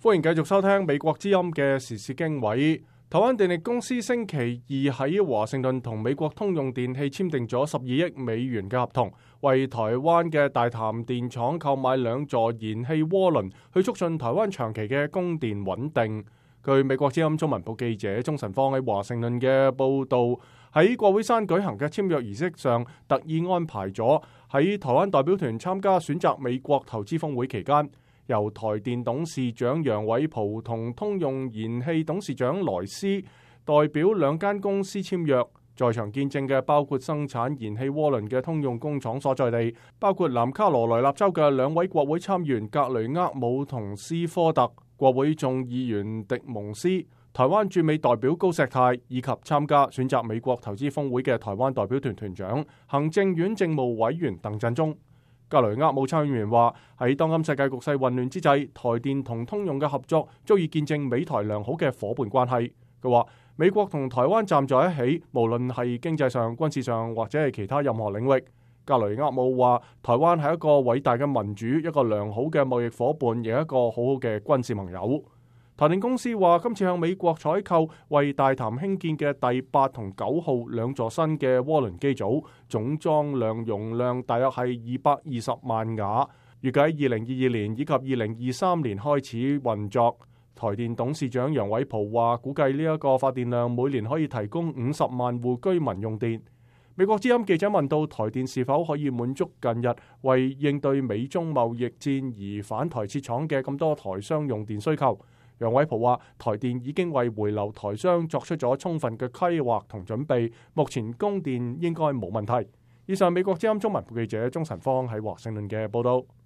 歡迎繼續收聽美國之音嘅時事經緯。台灣電力公司星期二喺華盛頓同美國通用電氣簽訂咗12億美元嘅合同，為台灣嘅大潭電廠購買2座燃氣渦輪，去促進台灣長期嘅供電穩定。據美國之音中文部記者鍾晨芳喺華盛頓嘅報導，喺國會山舉行嘅簽約儀式上，特意安排咗喺台灣代表團參加選擇美國投資峰會期間，由台電董事長楊偉蒲同通用燃氣董事長萊斯代表2間公司簽約。在場見證嘅包括生產燃氣渦輪嘅通用工廠所在地，包括南卡羅來納州嘅2位國會參議員格雷厄姆同斯科特、國會眾議員迪蒙斯、台灣駐美代表高石泰，以及參加選擇美國投資峰會嘅台灣代表團團長、行政院政務委員鄧振中。格雷厄姆參議員話：喺當今世界局勢混亂之際，台電同通用嘅合作足以見證美台良好嘅夥伴關係。佢話：美國同台灣站在一起，無論係經濟上、軍事上或者係其他任何領域。格雷厄姆話：台灣係一個偉大嘅民主，一個良好嘅貿易夥伴，亦一個好好嘅軍事盟友。台電公司話，今次向美國採購為大潭興建嘅第8同9號2座新嘅渦輪機組，總裝量容量大約係220萬瓦，預計2022年以及2023年開始運作。台電董事長楊偉蒲話，估計呢一個發電量每年可以提供50萬戶居民用電。美國之音記者問到台電是否可以滿足近日為應對美中貿易戰而返台設廠嘅咁多台商用電需求。楊偉蒲話：台電已經為回流台商作出咗充分嘅規劃同準備，目前供電應該冇問題。以上美國之音中文部記者鍾晨芳喺華盛頓嘅報道。